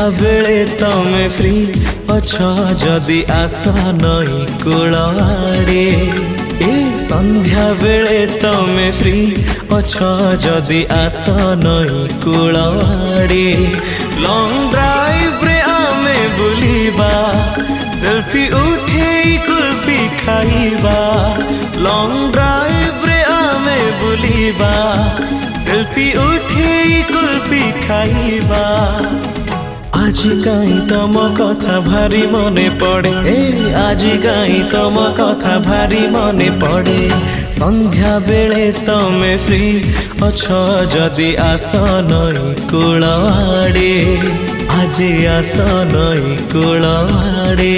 बेले तमे फ्री अछ जदि आस नई कूलवाड़े ए संध्या बेले तमे फ्री अछ जदि आस नई कूलवाड़े लॉन्ग ड्राइव रे आमे बुलिबा सेल्फी उठे कुल्फी खाइबा लॉन्ग ड्राइव रे आमे बुलिबा सेल्फी उठे कुल्फी खाइबा आज कहीं तम कथा भारी मने पड़े ए आज कहीं तम कथा भारी मने पड़े संध्या बेले तमे फ्री अछ जदि आस नई कूलवाड़े आज आस नई कूलवाड़े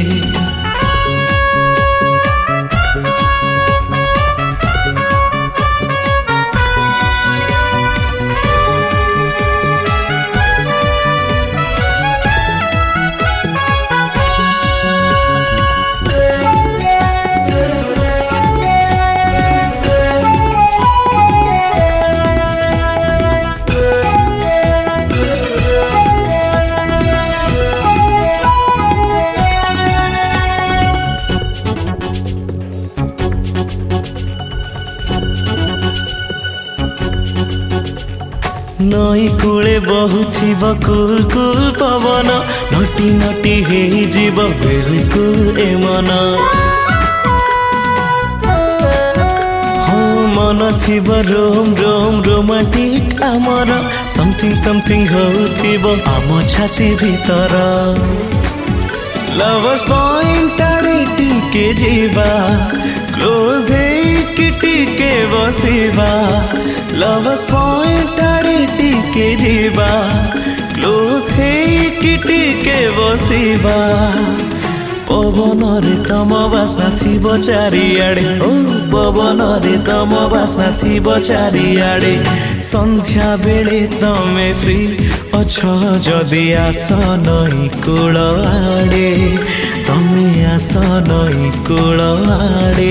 नई कूले बहुथिब कुल कुल पवन नटी नटी हे जीव बिल्कुल ए मन मन थिब रोम रोम रोमांटिक आमर समथिंग समथिंग होथिब आम छाती भीतर लवर्स पॉइंट आड़े टिके जीवा क्लोज है टिके बसिबा लवर्स पॉइंट आड़े टिके जीवा क्लोज है टिके बसिबा पवन रे तम बासना थिब चारिआडे ओ पवन रे तम बासना थिब चारिआडे संध्या बेले तमे फ्री अछ जदि आस नई कूलवाड़े तमे आस नई कूलवाड़े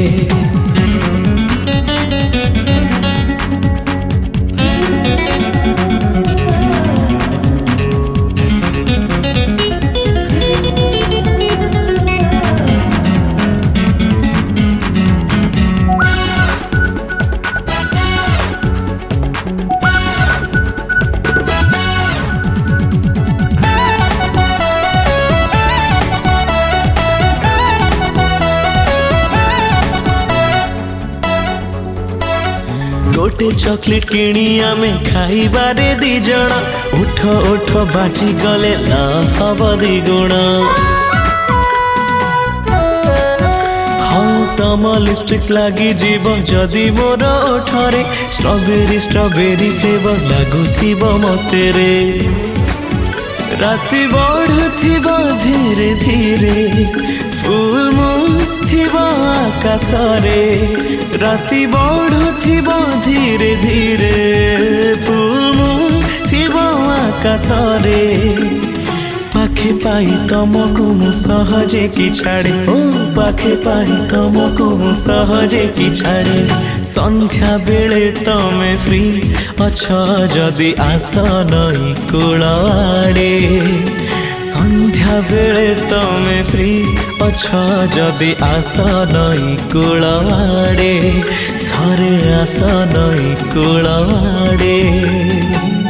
गोटे चॉकलेट किणी आमे खाइबारे दी जण उठ उठ बाजी गले लव हब द्विगुण हाँ तम लिपस्टिक लगी जीव जदि मोर ओठरे स्ट्रॉबेरी स्ट्रॉबेरी फ्लेवर लागुथिब मते रे राति बढ़ुथिब धीरे धीरे फुल मून थिब आकाशरे राति बढ़ुथिब धीरे धीरे फुल मून थिब आकाशरे पाखे पाई तमको मु सहजे की छाड़े ओ पाखे पाई तमको मु सहजे की छाड़े संध्या बेले तमे फ्री अछ जदि आस नई कूलवाड़े संध्या बेले तमे फ्री अछ जदि आस नई कूलवाड़े थरे आस नई कूलवाड़े।